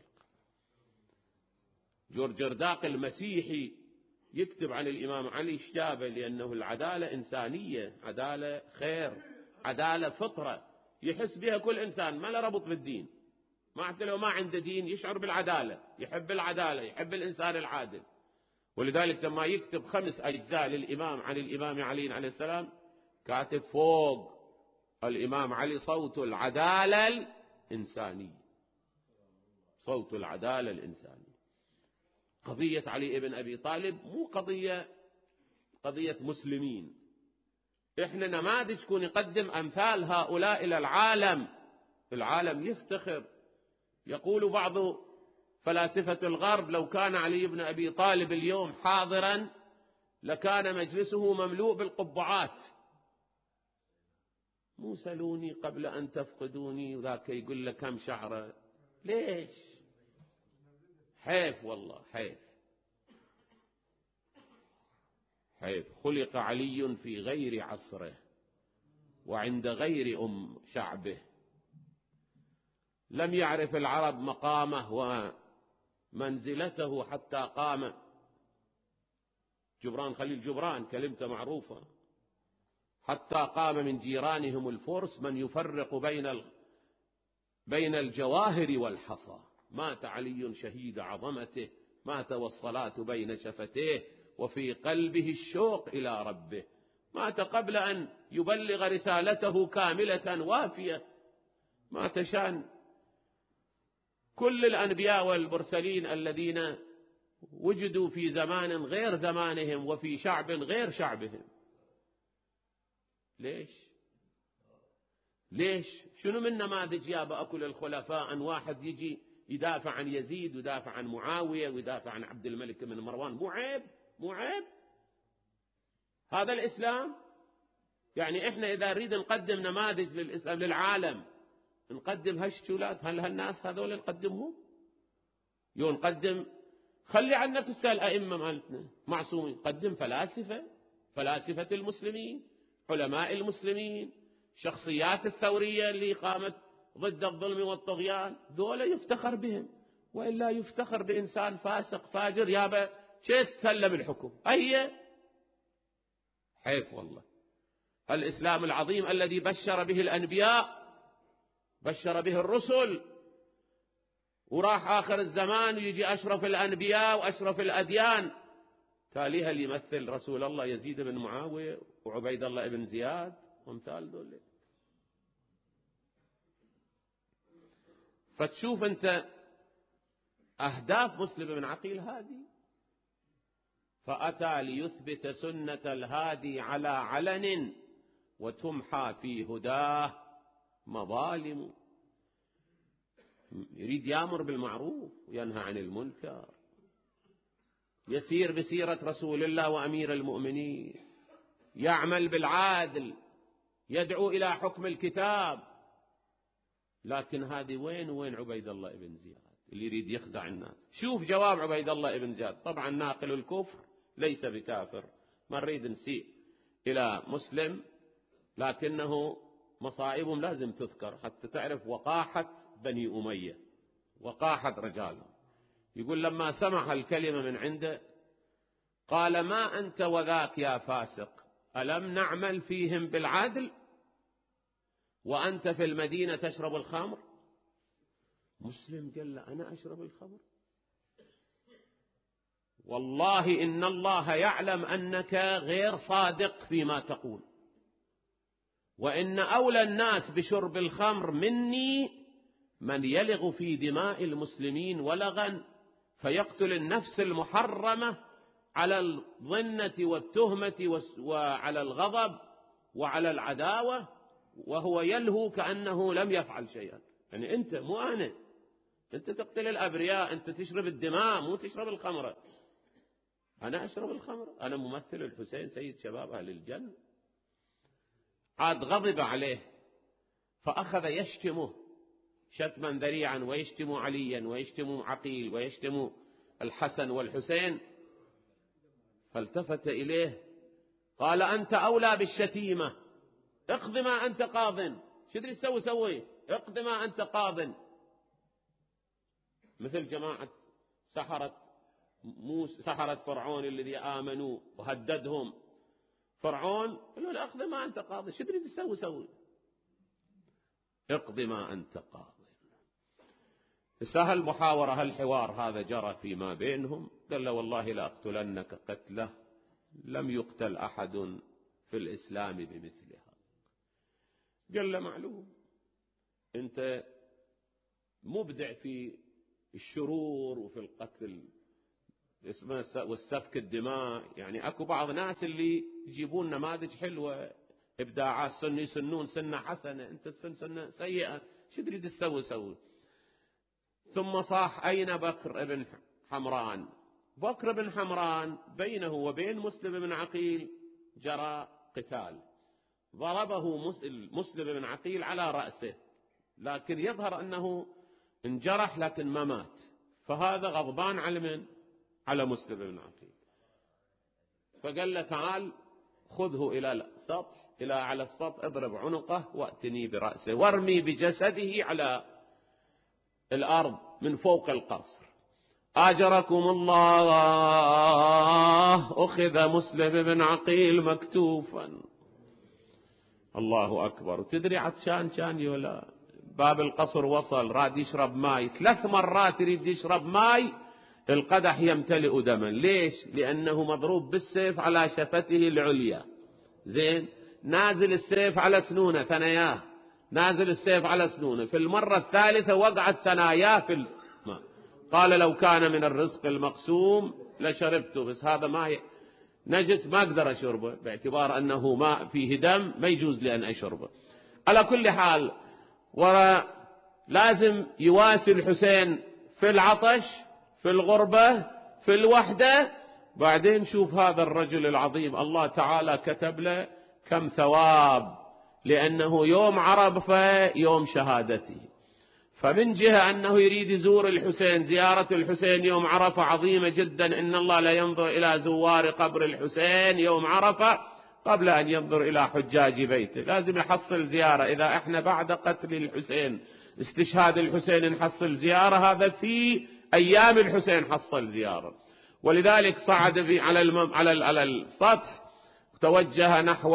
جورج رداق المسيحي يكتب عن الإمام علي شابه، لأنه العدالة إنسانية، عدالة خير، عدالة فطرة يحس بها كل إنسان، ما له ربط بالدين، ما حتى لو ما عنده دين يشعر بالعدالة، يحب العدالة، يحب الإنسان العادل. ولذلك لما يكتب خمس أجزاء للإمام عن الإمام علي عليه السلام، كاتب فوق الإمام علي صوت العدالة الإنسانية، صوت العدالة الإنسانية. قضية علي ابن أبي طالب مو قضية قضية مسلمين، إحنا نماذج كون يقدم أمثال هؤلاء إلى العالم، العالم يفتخر. يقول بعض فلاسفة الغرب لو كان علي بن أبي طالب اليوم حاضرا لكان مجلسه مملوء بالقبعات. مو سلوني قبل أن تفقدوني، وذاك يقول لك كم شعره، ليش؟ حيف والله، حيف حيف. خلق علي في غير عصره وعند غير أم شعبه، لم يعرف العرب مقامه ومنزلته حتى قام. جبران خليل جبران كلمته معروفة، حتى قام من جيرانهم الفرس من يفرق بين بين الجواهر والحصى. مات علي شهيد عظمته، مات والصلاة بين شفتيه وفي قلبه الشوق إلى ربه. مات قبل أن يبلغ رسالته كاملة وافية، مات شان كل الأنبياء والمرسلين الذين وجدوا في زمان غير زمانهم وفي شعب غير شعبهم. ليش؟ ليش؟ شنو من نماذج يا بأكل الخلفاء أن واحد يجي يدافع عن يزيد ويدافع عن معاوية ويدافع عن عبد الملك بن مروان؟ مو عيب؟ مو عيب؟ هذا الإسلام. يعني إحنا إذا نريد نقدم نماذج للإسلام للعالم نقدم هالشولات، هل هالناس هذول نقدمهم؟ يو نقدم، خلي عنك تسأل أئمة مالتنا معصومين، قدم فلاسفة، فلاسفة المسلمين، علماء المسلمين، شخصيات الثورية اللي قامت ضد الظلم والطغيان، دول يفتخر بهم. وإلا يفتخر بإنسان فاسق فاجر يابا شيء تسلم الحكم. أي حيف والله. الإسلام العظيم الذي بشر به الأنبياء، بشر به الرسل، وراح آخر الزمان ويجي أشرف الأنبياء وأشرف الأديان تاليها اللي يمثل رسول الله يزيد بن معاوية وعبيد الله بن زياد وامثال ذول. فتشوف أنت أهداف مسلم بن عقيل هذه. فأتى ليثبت سنة الهادي على علن وتمحى في هداه مظالم. يريد يأمر بالمعروف وينهى عن المنكر، يسير بسيرة رسول الله وأمير المؤمنين، يعمل بالعادل، يدعو إلى حكم الكتاب. لكن هذه وين وين عبيد الله بن زياد اللي يريد يخدع الناس؟ شوف جواب عبيد الله بن زياد. طبعا ناقل الكفر ليس بكافر، ما نريد نسيء إلى مسلم، لكنه مصائبهم لازم تذكر حتى تعرف وقاحة بني أمية، وقاحة رجالهم. يقول لما سمع الكلمة من عنده قال: ما أنت وذاك يا فاسق، ألم نعمل فيهم بالعدل وأنت في المدينة تشرب الخمر؟ مسلم قال له: أنا أشرب الخمر؟ والله إن الله يعلم أنك غير صادق فيما تقول، وإن أولى الناس بشرب الخمر مني من يلغ في دماء المسلمين ولغا فيقتل النفس المحرمة على الظنة والتهمة وعلى الغضب وعلى العداوة، وهو يلهو كأنه لم يفعل شيئا. يعني أنت مو أنا، أنت تقتل الأبرياء، أنت تشرب الدماء مو تشرب الخمر. أنا أشرب الخمر، أنا ممثل الحسين سيد شباب أهل الجنة. عاد غضب عليه فأخذ يشتمه شتما ذريعا، ويشتم عليا ويشتم عقيل ويشتم الحسن والحسين. فالتفت إليه قال: أنت أولى بالشتيمة، اقض ما أنت قاض. شو تدري تسوي سوي، اقض ما أنت قاض. مثل جماعة سحرة موسى، سحرة فرعون الذي آمنوا وهددهم فرعون، قالوا له: اقض ما أنت قاض. شو تريد تسوي سوي، اقض ما أنت قاض. سهل محاورة هالحوار هذا جرى فيما بينهم. قال له: والله لأقتلنك قتله لم يقتل أحد في الإسلام بمثلها. قال له: معلوم أنت مبدع في الشرور وفي القتل والسفك الدماء. يعني أكو بعض ناس اللي يجيبون نماذج حلوة، إبداعات، سنة يسنون سنة حسنة، أنت السن سنة سيئة، شو تريد تسوي سوي. ثم صاح: أين بكر بن حمران؟ بكر بن حمران بينه وبين مسلم بن عقيل جرى قتال، ضربه مسلم بن عقيل على رأسه، لكن يظهر أنه انجرح لكن ما مات. فهذا غضبان على من؟ على مسلم بن عقيل. فقال له: تعال خذه إلى السطح، إلى على السطح، اضرب عنقه وأتني برأسه وارمي بجسده على الأرض من فوق القصر. أجركم الله، أخذ مسلم بن عقيل مكتوفا. الله أكبر. تدري عطشان كان يولا باب القصر وصل، راد يشرب ماي، ثلاث مرات يريد يشرب ماي، القدح يمتلئ دما. ليش؟ لأنه مضروب بالسيف على شفته العليا، زين، نازل السيف على سنونه ثناياه، نازل السيف على سنونه. في المرة الثالثة وقعت ثناياه في الماء. قال: لو كان من الرزق المقسوم لشربته، بس هذا ماء نجس ما أقدر أشربه، باعتبار أنه ماء فيه دم ما يجوز لي أن أشربه. على كل حال، ولازم يواسي الحسين في العطش، في الغربة، في الوحدة. بعدين شوف هذا الرجل العظيم الله تعالى كتب له كم ثواب، لأنه يوم عرفة يوم شهادته. فمن جهة أنه يريد يزور الحسين، زيارة الحسين يوم عرفة عظيمة جدا، إن الله لا ينظر إلى زوار قبر الحسين يوم عرفة قبل أن ينظر إلى حجاج بيته. لازم يحصل زيارة. إذا إحنا بعد قتل الحسين، استشهاد الحسين، نحصل زيارة، هذا في أيام الحسين حصل زيارة. ولذلك صعد على على على السطح، توجه نحو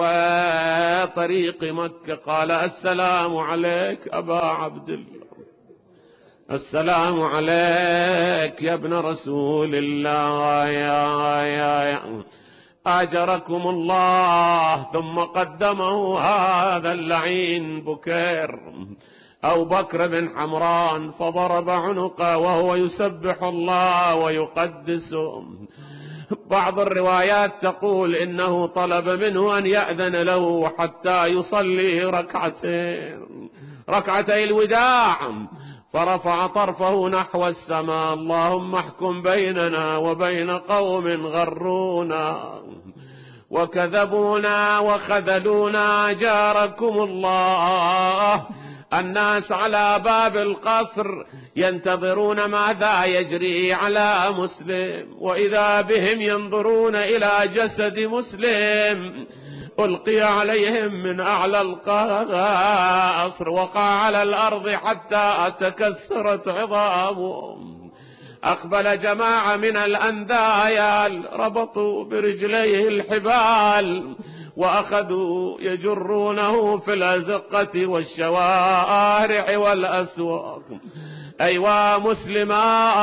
طريق مكة، قال: السلام عليك أبا عبد الله، السلام عليك يا ابن رسول الله يا يا يا أجركم الله. ثم قدمه هذا اللعين بكير أو بكر بن حمران فضرب عنقه وهو يسبح الله ويقدسه. بعض الروايات تقول إنه طلب منه أن يأذن له حتى يصلي ركعتين ركعتي الوداع، فرفع طرفه نحو السماء: اللهم احكم بيننا وبين قوم غرونا وكذبونا وخذلونا. جاركم الله. الناس على باب القصر ينتظرون ماذا يجري على مسلم، وإذا بهم ينظرون إلى جسد مسلم ألقي عليهم من أعلى القصر، وقع على الأرض حتى تكسرت عظامهم. أقبل جماعة من الأندايا ربطوا برجليه الحبال وأخذوا يجرونه في الأزقة والشوارع والأسواق. أيوا مسلما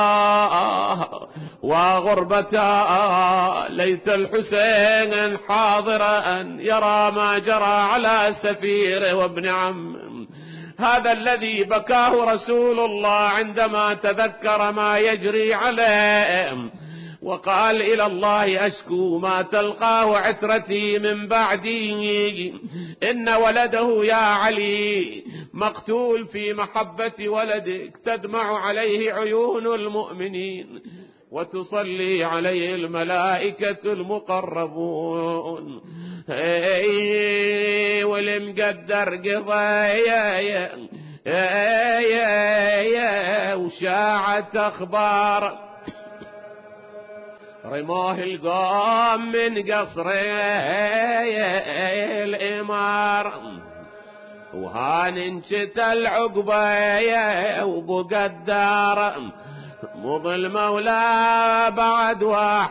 وغربتا، ليت الحسين حاضرا يرى ما جرى على سفيره وابن عمه. هذا الذي بكاه رسول الله عندما تذكر ما يجري عليه وقال: إلى الله أشكو ما تلقاه عترتي من بعدي، إن ولده يا علي مقتول في محبة ولدك، تدمع عليه عيون المؤمنين وتصلي عليه الملائكة المقربون. اي والمقدر قضايا وشاعت أخبار رماه القوم من قصر الإمار، وهان انشت العقبة وبقدار مضى المولى بعد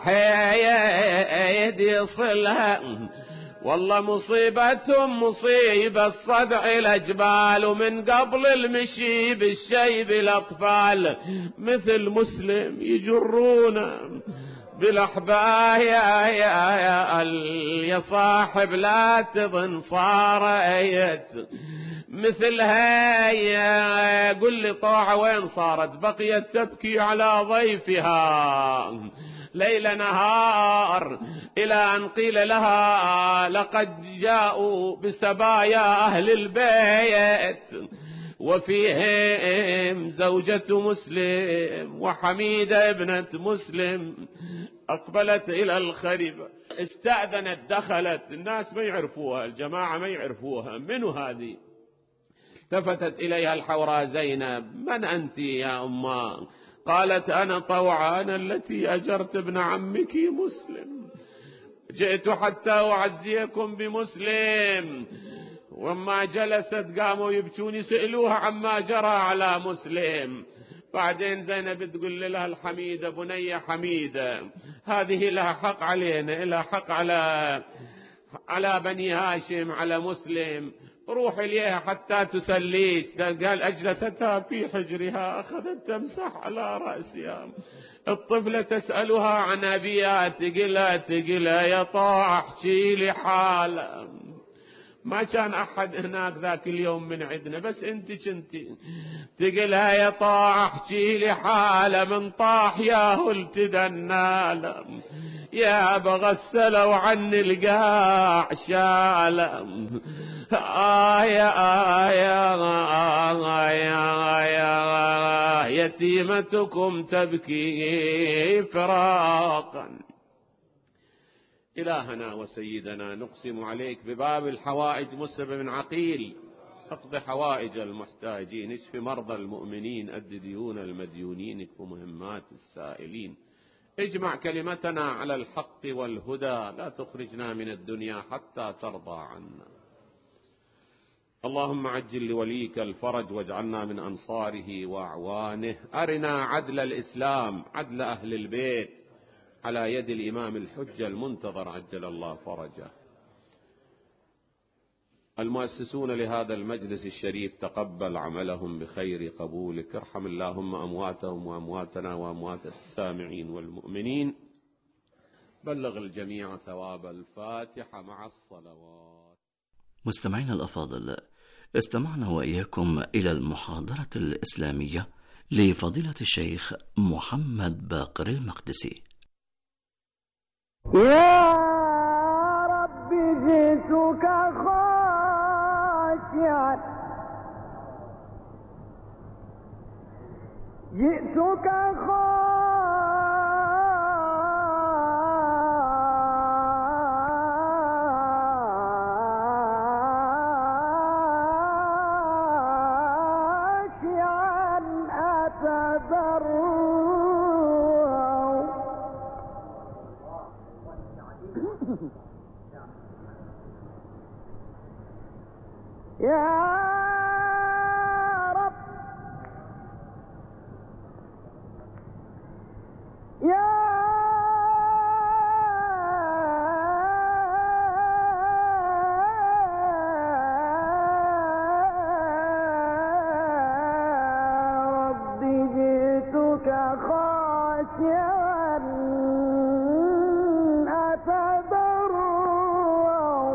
واحد يصلها. والله مصيبتهم مصيبة صدع الأجبال، ومن قبل المشي بالشيب الأطفال مثل مسلم يجرونا بالأحباء. يا, يا, يا, يا صاحب لا تظن صارت مثل هاي. قل لي طاعة وين صارت؟ بقيت تبكي على ضيفها ليل نهار، إلى أن قيل لها: لقد جاءوا بسبايا أهل البيت وفيهم زوجة مسلم وحميدة ابنة مسلم. أقبلت إلى الخريبة، استأذنت، دخلت، الناس ما يعرفوها، الجماعة ما يعرفوها، منو هذه؟ التفتت إليها الحوراء زينب: من أنت يا أمه؟ قالت: أنا طوعان التي أجرت ابن عمك مسلم، جئت حتى أعزيكم بمسلم. وما جلست قاموا يبكون يسألوها عما جرى على مسلم. بعدين زينب تقول لها الحميدة: بنية حميدة، هذه لها حق علينا، لها حق على على بني هاشم، على مسلم، روح إليها حتى تسليش. قال: أجلستها في حجرها، أخذت تمسح على رأسها. الطفلة تسألها عن أبيها، تقلها تقلها يا طاع احكي لي حالة. ما كان أحد هناك ذاك اليوم من عندنا، بس أنت كنتي. تقلها يا طاع احكي لي حالة، من طاح ياهو التدنى يا بغسلوا عني القاع شالم. آه يا آه يا آه يا يا يتيمتكم تبكي فراقا. إلهنا وسيدنا نقسم عليك بباب الحوائج مسلم بن عقيل، اقض حوائج المحتاجين، اشف مرضى المؤمنين، أد ديون المديونين، اكف مهمات السائلين، اجمع كلمتنا على الحق والهدى، لا تخرجنا من الدنيا حتى ترضى عنا. اللهم عجل لوليك الفرج واجعلنا من أنصاره وأعوانه. أرنا عدل الإسلام، عدل أهل البيت على يد الإمام الحجة المنتظر عجل الله فرجه. المؤسسون لهذا المجلس الشريف تقبل عملهم بخير قبولك، ارحم اللهم أمواتهم وأمواتنا وأموات السامعين والمؤمنين، بلغ الجميع ثواب الفاتحة مع الصلوات. مستمعينا الأفاضل، استمعنا وإياكم إلى المحاضرة الإسلامية لفضيلة الشيخ محمد باقر المقدسي. يا رب جئتك خاشعا، جئتك خاشعا أتضرع. يا رب يا رب جئتك خاشعا أتضرع.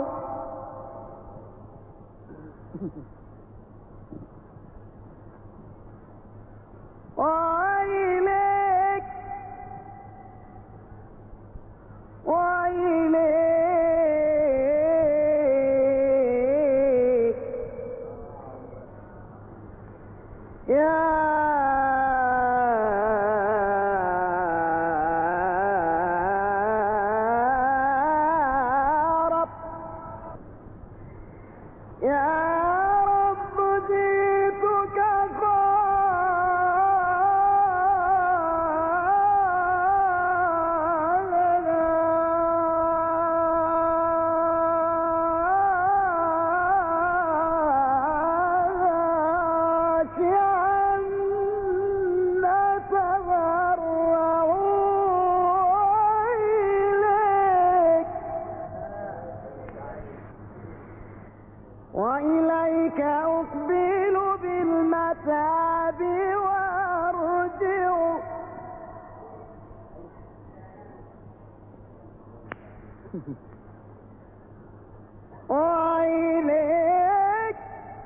وإليك وإليك يا رب يا وإليك أقبل بالمتاب وأرجع. وإليك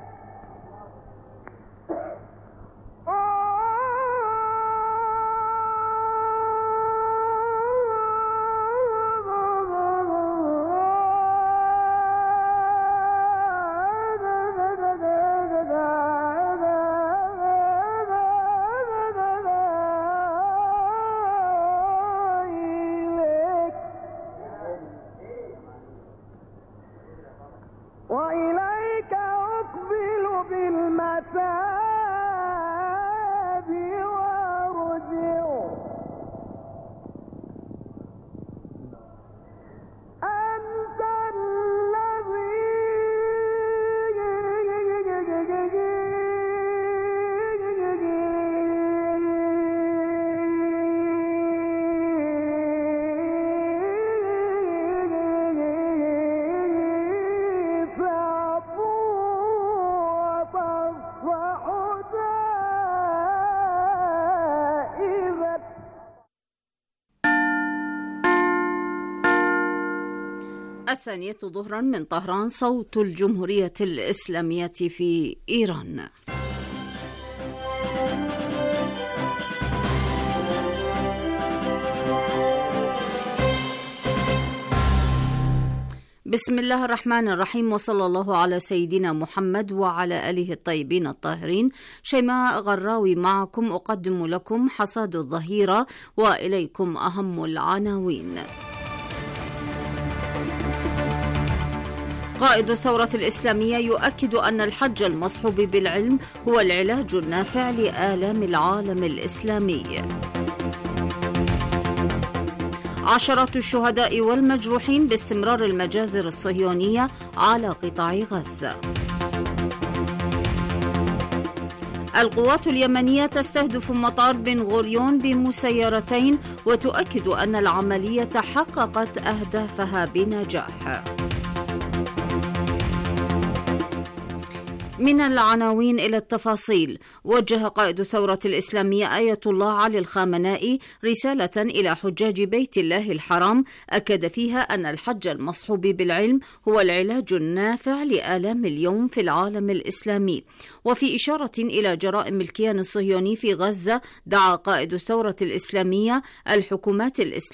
وإليك أقبل بالمتاب وأرجع. أنت الذي الثانية ظهرا من طهران، صوت الجمهورية الإسلامية في إيران. بسم الله الرحمن الرحيم، وصلى الله على سيدنا محمد وعلى آله الطيبين الطاهرين. شيماء غراوي معكم، أقدم لكم حصاد الظهيرة وإليكم أهم العناوين. قائد الثورة الإسلامية يؤكد أن الحج المصحوب بالعلم هو العلاج النافع لآلام العالم الإسلامي. عشرات الشهداء والمجروحين باستمرار المجازر الصهيونية على قطاع غزة. القوات اليمنية تستهدف مطار بن غوريون بمسيرتين وتؤكد أن العملية حققت أهدافها بنجاح. من العناوين إلى التفاصيل. وجه قائد الثورة الإسلامية آية الله علي الخامنائي رسالة إلى حجاج بيت الله الحرام أكد فيها أن الحج المصحوب بالعلم هو العلاج النافع لآلام اليوم في العالم الإسلامي. وفي إشارة إلى جرائم الكيان الصهيوني في غزة، دعا قائد الثورة الإسلامية الحكومات الإسلامية